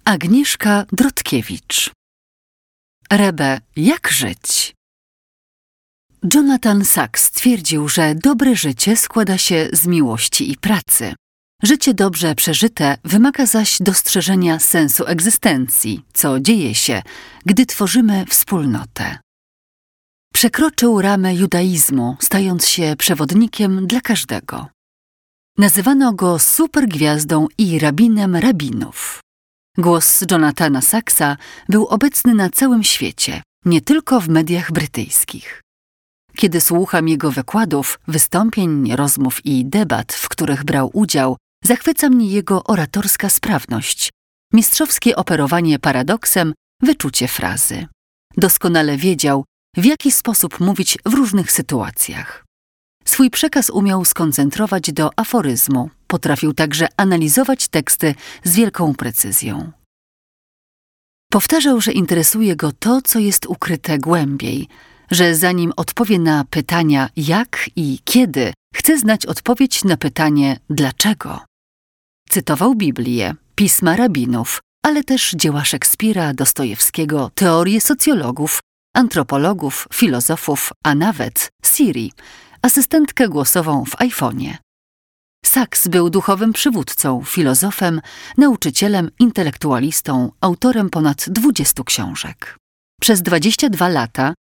Agnieszka Drodkiewicz. Rebe, jak żyć? Jonathan Sacks twierdził, że dobre życie składa się z miłości i pracy. Życie dobrze przeżyte wymaga zaś dostrzeżenia sensu egzystencji, co dzieje się, gdy tworzymy wspólnotę. Przekroczył ramę judaizmu, stając się przewodnikiem dla każdego. Nazywano go supergwiazdą i rabinem rabinów. Głos Jonathana Sacksa był obecny na całym świecie, nie tylko w mediach brytyjskich. Kiedy słucham jego wykładów, wystąpień, rozmów i debat, w których brał udział, zachwyca mnie jego oratorska sprawność, mistrzowskie operowanie paradoksem, wyczucie frazy. Doskonale wiedział, w jaki sposób mówić w różnych sytuacjach. Swój przekaz umiał skoncentrować do aforyzmu, potrafił także analizować teksty z wielką precyzją. Powtarzał, że interesuje go to, co jest ukryte głębiej, że zanim odpowie na pytania jak i kiedy, chce znać odpowiedź na pytanie dlaczego. Cytował Biblię, pisma rabinów, ale też dzieła Szekspira, Dostojewskiego, teorie socjologów, antropologów, filozofów, a nawet Siri, asystentkę głosową w iPhonie. Sacks był duchowym przywódcą, filozofem, nauczycielem, intelektualistą, autorem ponad 20 książek. Przez 22 lata,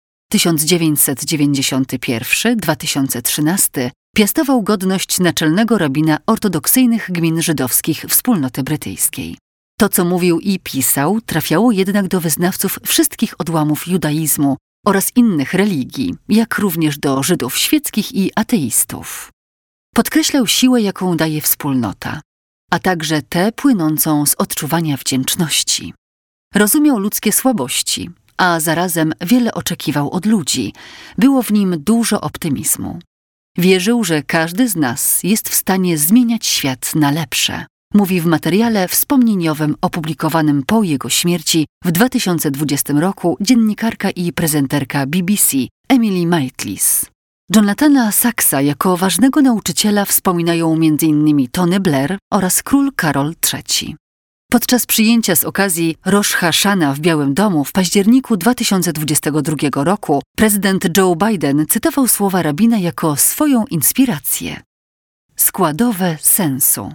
1991–2013, piastował godność naczelnego rabina ortodoksyjnych gmin żydowskich Wspólnoty Brytyjskiej. To, co mówił i pisał, trafiało jednak do wyznawców wszystkich odłamów judaizmu oraz innych religii, jak również do Żydów świeckich i ateistów. Podkreślał siłę, jaką daje wspólnota, a także tę płynącą z odczuwania wdzięczności. Rozumiał ludzkie słabości, a zarazem wiele oczekiwał od ludzi. Było w nim dużo optymizmu. Wierzył, że każdy z nas jest w stanie zmieniać świat na lepsze. Mówi w materiale wspomnieniowym opublikowanym po jego śmierci w 2020 roku dziennikarka i prezenterka BBC Emily Maitlis. Jonathana Sacksa jako ważnego nauczyciela wspominają m.in. Tony Blair oraz król Karol III. Podczas przyjęcia z okazji Rosh Hashana w Białym Domu w październiku 2022 roku prezydent Joe Biden cytował słowa rabina jako swoją inspirację. Składowe sensu.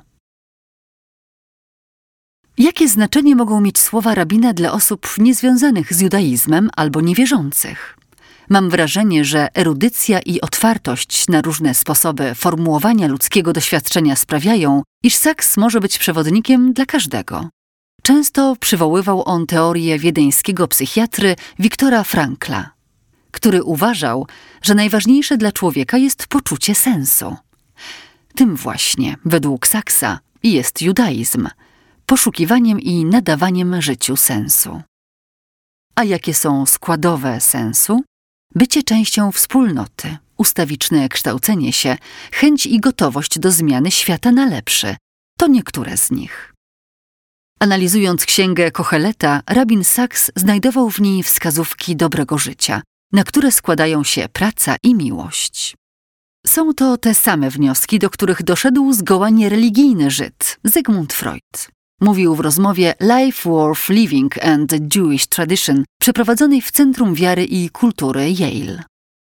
Jakie znaczenie mogą mieć słowa rabina dla osób niezwiązanych z judaizmem albo niewierzących? Mam wrażenie, że erudycja i otwartość na różne sposoby formułowania ludzkiego doświadczenia sprawiają, iż Sacks może być przewodnikiem dla każdego. Często przywoływał on teorię wiedeńskiego psychiatry Viktora Frankla, który uważał, że najważniejsze dla człowieka jest poczucie sensu. Tym właśnie, według Sacksa, jest judaizm, poszukiwaniem i nadawaniem życiu sensu. A jakie są składowe sensu? Bycie częścią wspólnoty, ustawiczne kształcenie się, chęć i gotowość do zmiany świata na lepszy. To niektóre z nich. Analizując księgę Koheleta, rabin Sacks znajdował w niej wskazówki dobrego życia, na które składają się praca i miłość. Są to te same wnioski, do których doszedł zgoła niereligijny Żyd, Zygmunt Freud. Mówił w rozmowie Life Worth Living and the Jewish Tradition, przeprowadzonej w Centrum Wiary i Kultury Yale.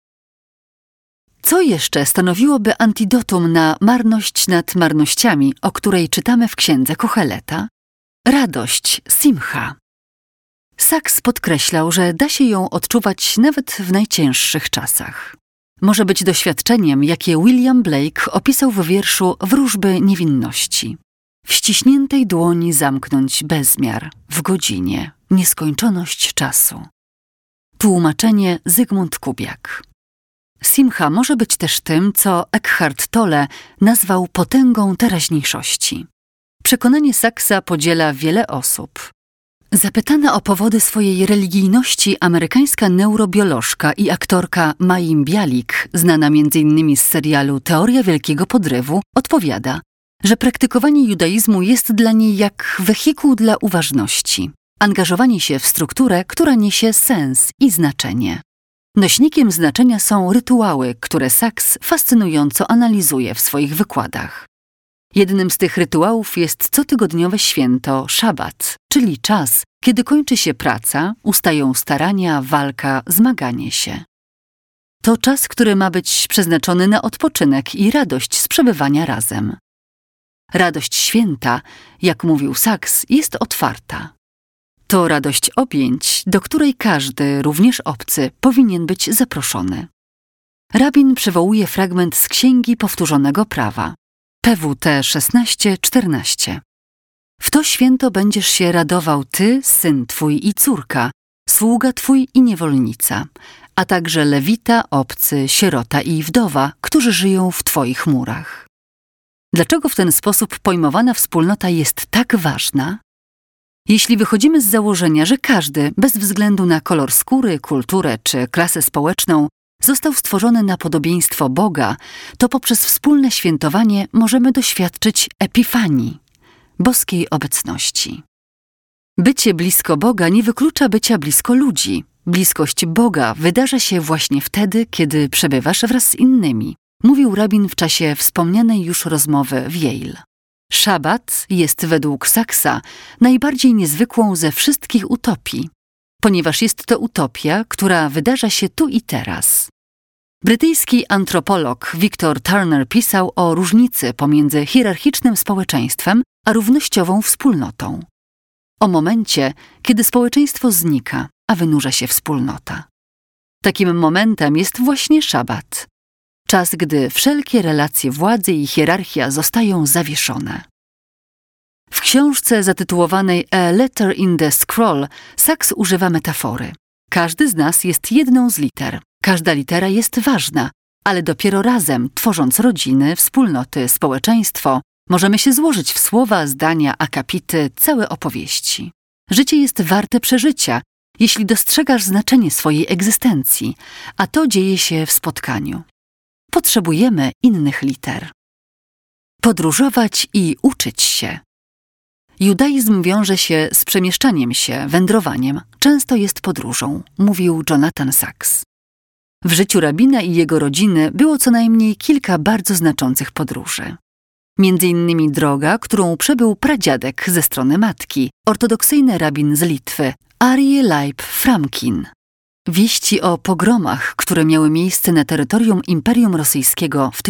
Co jeszcze stanowiłoby antidotum na marność nad marnościami, o której czytamy w księdze Koheleta? Radość, simcha. Sacks podkreślał, że da się ją odczuwać nawet w najcięższych czasach. Może być doświadczeniem, jakie William Blake opisał w wierszu Wróżby niewinności. W ściśniętej dłoni zamknąć bezmiar, w godzinie, nieskończoność czasu. Tłumaczenie Zygmunt Kubiak. Simcha może być też tym, co Eckhart Tolle nazwał potęgą teraźniejszości. Przekonanie Sacksa podziela wiele osób. Zapytana o powody swojej religijności amerykańska neurobiolożka i aktorka Mayim Bialik, znana m.in. z serialu Teoria Wielkiego Podrywu, odpowiada, że praktykowanie judaizmu jest dla niej jak wehikuł dla uważności, angażowanie się w strukturę, która niesie sens i znaczenie. Nośnikiem znaczenia są rytuały, które Sacks fascynująco analizuje w swoich wykładach. Jednym z tych rytuałów jest cotygodniowe święto szabat, czyli czas, kiedy kończy się praca, ustają starania, walka, zmaganie się. To czas, który ma być przeznaczony na odpoczynek i radość z przebywania razem. Radość święta, jak mówił Sacks, jest otwarta. To radość objęć, do której każdy, również obcy, powinien być zaproszony. Rabin przywołuje fragment z Księgi Powtórzonego Prawa, PWT 16:14. W to święto będziesz się radował ty, syn twój i córka, sługa twój i niewolnica, a także lewita, obcy, sierota i wdowa, którzy żyją w twoich murach. Dlaczego w ten sposób pojmowana wspólnota jest tak ważna? Jeśli wychodzimy z założenia, że każdy, bez względu na kolor skóry, kulturę czy klasę społeczną, został stworzony na podobieństwo Boga, to poprzez wspólne świętowanie możemy doświadczyć epifanii, boskiej obecności. Bycie blisko Boga nie wyklucza bycia blisko ludzi. Bliskość Boga wydarza się właśnie wtedy, kiedy przebywasz wraz z innymi, mówił rabin w czasie wspomnianej już rozmowy w Yale. Szabat jest według Sacksa najbardziej niezwykłą ze wszystkich utopii, ponieważ jest to utopia, która wydarza się tu i teraz. Brytyjski antropolog Victor Turner pisał o różnicy pomiędzy hierarchicznym społeczeństwem a równościową wspólnotą. O momencie, kiedy społeczeństwo znika, a wynurza się wspólnota. Takim momentem jest właśnie szabat. Czas, gdy wszelkie relacje władzy i hierarchia zostają zawieszone. W książce zatytułowanej A Letter in the Scroll Sacks używa metafory. Każdy z nas jest jedną z liter. Każda litera jest ważna, ale dopiero razem, tworząc rodziny, wspólnoty, społeczeństwo, możemy się złożyć w słowa, zdania, akapity, całe opowieści. Życie jest warte przeżycia, jeśli dostrzegasz znaczenie swojej egzystencji, a to dzieje się w spotkaniu. Potrzebujemy innych liter. Podróżować i uczyć się. Judaizm wiąże się z przemieszczaniem się, wędrowaniem, często jest podróżą, mówił Jonathan Sacks. W życiu rabina i jego rodziny było co najmniej kilka bardzo znaczących podróży. Między innymi droga, którą przebył pradziadek ze strony matki, ortodoksyjny rabin z Litwy, Aryeh Leib Framkin. Wieści o pogromach, które miały miejsce na terytorium Imperium Rosyjskiego w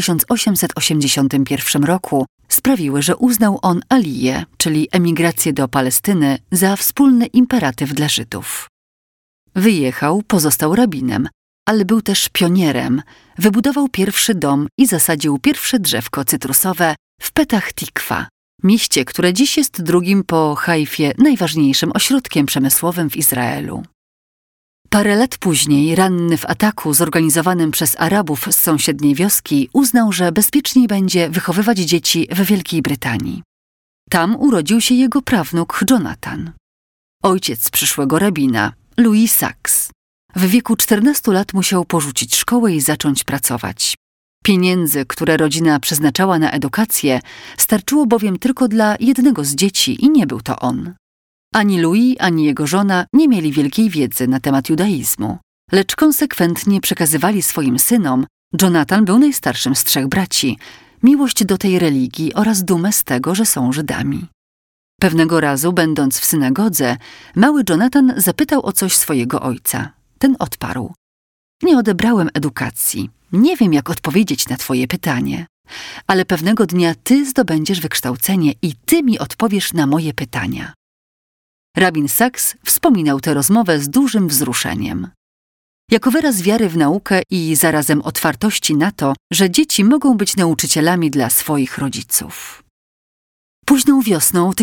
1881 roku, sprawiły, że uznał on Aliję, czyli emigrację do Palestyny, za wspólny imperatyw dla Żydów. Wyjechał, pozostał rabinem, ale był też pionierem, wybudował pierwszy dom i zasadził pierwsze drzewko cytrusowe w Petach Tikwa, mieście, które dziś jest drugim po Haifie najważniejszym ośrodkiem przemysłowym w Izraelu. Parę lat później, ranny w ataku zorganizowanym przez Arabów z sąsiedniej wioski, uznał, że bezpieczniej będzie wychowywać dzieci w Wielkiej Brytanii. Tam urodził się jego prawnuk Jonathan. Ojciec przyszłego rabina, Louis Sacks. W wieku 14 lat musiał porzucić szkołę i zacząć pracować. Pieniędzy, które rodzina przeznaczała na edukację, starczyło bowiem tylko dla jednego z dzieci i nie był to on. Ani Louis, ani jego żona nie mieli wielkiej wiedzy na temat judaizmu, lecz konsekwentnie przekazywali swoim synom, Jonathan był najstarszym z 3 braci, miłość do tej religii oraz dumę z tego, że są Żydami. Pewnego razu, będąc w synagodze, mały Jonathan zapytał o coś swojego ojca. Ten odparł: nie odebrałem edukacji, nie wiem, jak odpowiedzieć na twoje pytanie, ale pewnego dnia ty zdobędziesz wykształcenie i ty mi odpowiesz na moje pytania. Rabin Sacks wspominał tę rozmowę z dużym wzruszeniem. Jako wyraz wiary w naukę i zarazem otwartości na to, że dzieci mogą być nauczycielami dla swoich rodziców. Późną wiosną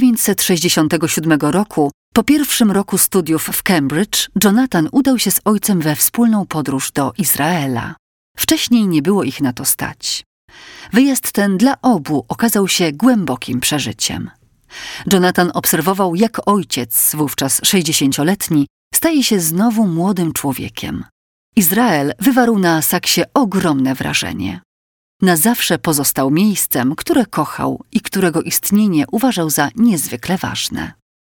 1967 roku, po pierwszym roku studiów w Cambridge, Jonathan udał się z ojcem we wspólną podróż do Izraela. Wcześniej nie było ich na to stać. Wyjazd ten dla obu okazał się głębokim przeżyciem. Jonathan obserwował, jak ojciec, wówczas 60-letni, staje się znowu młodym człowiekiem. Izrael wywarł na Sacksie ogromne wrażenie. Na zawsze pozostał miejscem, które kochał i którego istnienie uważał za niezwykle ważne.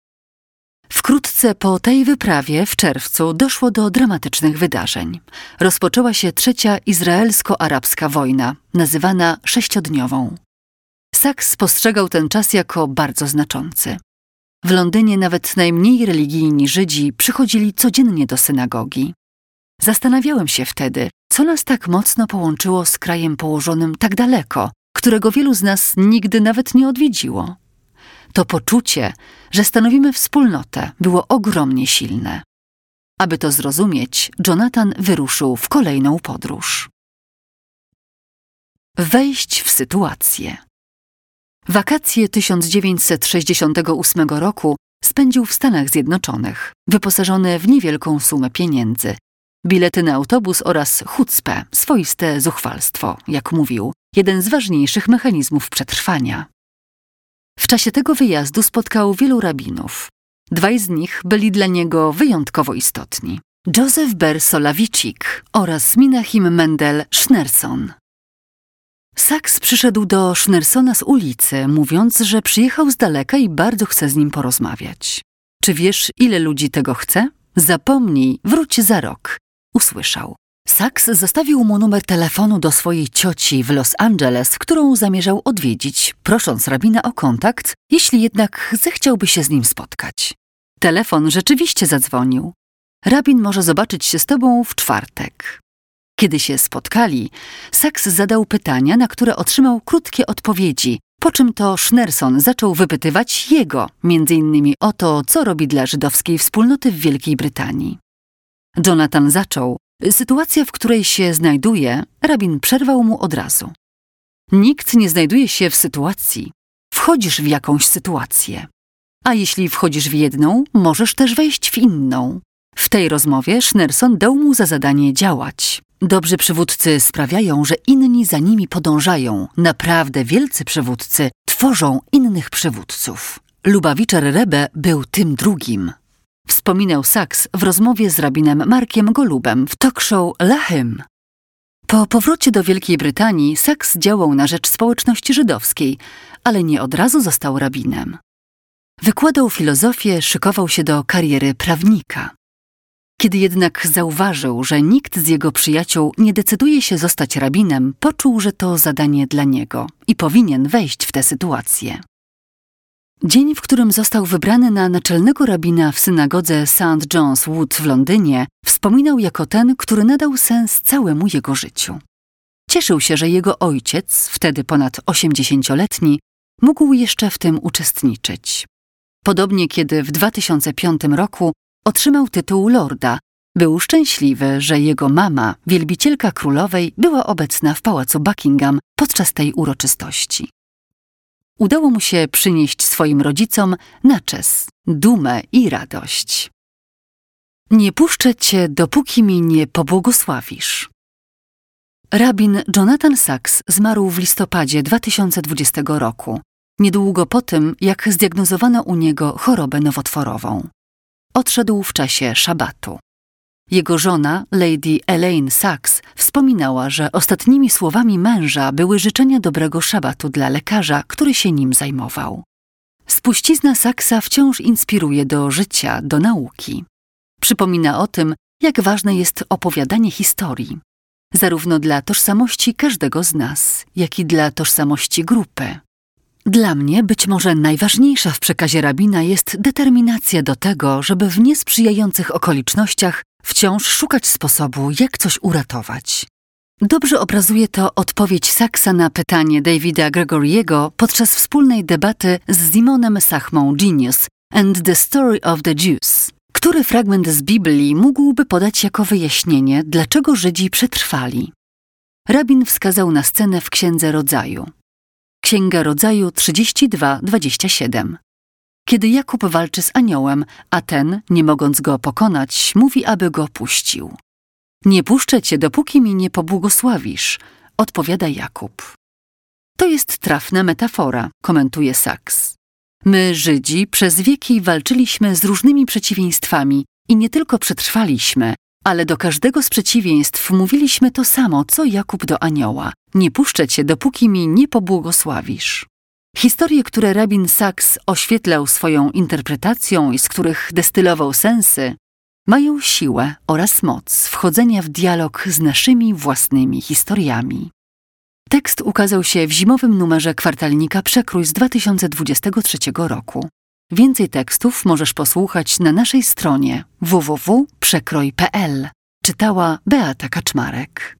Wkrótce po tej wyprawie w czerwcu doszło do dramatycznych wydarzeń. Rozpoczęła się trzecia izraelsko-arabska wojna, nazywana 6-dniową. Sachs postrzegał ten czas jako bardzo znaczący. W Londynie nawet najmniej religijni Żydzi przychodzili codziennie do synagogi. Zastanawiałem się wtedy, co nas tak mocno połączyło z krajem położonym tak daleko, którego wielu z nas nigdy nawet nie odwiedziło. To poczucie, że stanowimy wspólnotę, było ogromnie silne. Aby to zrozumieć, Jonathan wyruszył w kolejną podróż. Wejść w sytuację. Wakacje 1968 roku spędził w Stanach Zjednoczonych, wyposażony w niewielką sumę pieniędzy. Bilety na autobus oraz chucpę, swoiste zuchwalstwo, jak mówił, jeden z ważniejszych mechanizmów przetrwania. W czasie tego wyjazdu spotkał wielu rabinów. Dwaj z nich byli dla niego wyjątkowo istotni. Józef Ber Solowiczik oraz Menachem Mendel Schneerson. Sachs przyszedł do Schneersona z ulicy, mówiąc, że przyjechał z daleka i bardzo chce z nim porozmawiać. Czy wiesz, ile ludzi tego chce? Zapomnij, wróć za rok. Usłyszał. Sachs zostawił mu numer telefonu do swojej cioci w Los Angeles, którą zamierzał odwiedzić, prosząc rabina o kontakt, jeśli jednak zechciałby się z nim spotkać. Telefon rzeczywiście zadzwonił. Rabin może zobaczyć się z tobą w czwartek. Kiedy się spotkali, Sachs zadał pytania, na które otrzymał krótkie odpowiedzi, po czym to Schneerson zaczął wypytywać jego, m.in. o to, co robi dla żydowskiej wspólnoty w Wielkiej Brytanii. Jonathan zaczął. Sytuacja, w której się znajduje, rabin przerwał mu od razu. Nikt nie znajduje się w sytuacji. Wchodzisz w jakąś sytuację. A jeśli wchodzisz w jedną, możesz też wejść w inną. W tej rozmowie Schneerson dał mu za zadanie działać. Dobrzy przywódcy sprawiają, że inni za nimi podążają. Naprawdę wielcy przywódcy tworzą innych przywódców. Lubawitcher Rebbe był tym drugim. Wspominał Sachs w rozmowie z rabinem Markiem Golubem w talk show Lahim. Po powrocie do Wielkiej Brytanii Sachs działał na rzecz społeczności żydowskiej, ale nie od razu został rabinem. Wykładał filozofię, szykował się do kariery prawnika. Kiedy jednak zauważył, że nikt z jego przyjaciół nie decyduje się zostać rabinem, poczuł, że to zadanie dla niego i powinien wejść w tę sytuację. Dzień, w którym został wybrany na naczelnego rabina w synagodze St. John's Wood w Londynie, wspominał jako ten, który nadał sens całemu jego życiu. Cieszył się, że jego ojciec, wtedy ponad 80-letni, mógł jeszcze w tym uczestniczyć. Podobnie kiedy w 2005 roku otrzymał tytuł lorda, był szczęśliwy, że jego mama, wielbicielka królowej, była obecna w pałacu Buckingham podczas tej uroczystości. Udało mu się przynieść swoim rodzicom naczes, dumę i radość. Nie puszczę cię, dopóki mi nie pobłogosławisz. Rabin Jonathan Sachs zmarł w listopadzie 2020 roku, niedługo po tym, jak zdiagnozowano u niego chorobę nowotworową. Odszedł w czasie szabatu. Jego żona, Lady Elaine Sachs, wspominała, że ostatnimi słowami męża były życzenia dobrego szabatu dla lekarza, który się nim zajmował. Spuścizna Sachsa wciąż inspiruje do życia, do nauki. Przypomina o tym, jak ważne jest opowiadanie historii, zarówno dla tożsamości każdego z nas, jak i dla tożsamości grupy. Dla mnie być może najważniejsza w przekazie rabina jest determinacja do tego, żeby w niesprzyjających okolicznościach wciąż szukać sposobu, jak coś uratować. Dobrze obrazuje to odpowiedź Sachsa na pytanie Davida Gregoriego podczas wspólnej debaty z Simonem Sachmą Genius and the Story of the Jews, który fragment z Biblii mógłby podać jako wyjaśnienie, dlaczego Żydzi przetrwali. Rabin wskazał na scenę w Księdze Rodzaju. Księga Rodzaju 32:27. Kiedy Jakub walczy z aniołem, a ten, nie mogąc go pokonać, mówi, aby go puścił. Nie puszczę cię, dopóki mi nie pobłogosławisz, odpowiada Jakub. To jest trafna metafora, komentuje Sachs. My, Żydzi, przez wieki walczyliśmy z różnymi przeciwieństwami i nie tylko przetrwaliśmy, ale do każdego z przeciwieństw mówiliśmy to samo, co Jakub do anioła. Nie puszczę cię, dopóki mi nie pobłogosławisz. Historie, które rabin Sachs oświetlał swoją interpretacją i z których destylował sensy, mają siłę oraz moc wchodzenia w dialog z naszymi własnymi historiami. Tekst ukazał się w zimowym numerze kwartalnika Przekrój z 2023 roku. Więcej tekstów możesz posłuchać na naszej stronie www.przekroj.pl. Czytała Beata Kaczmarek.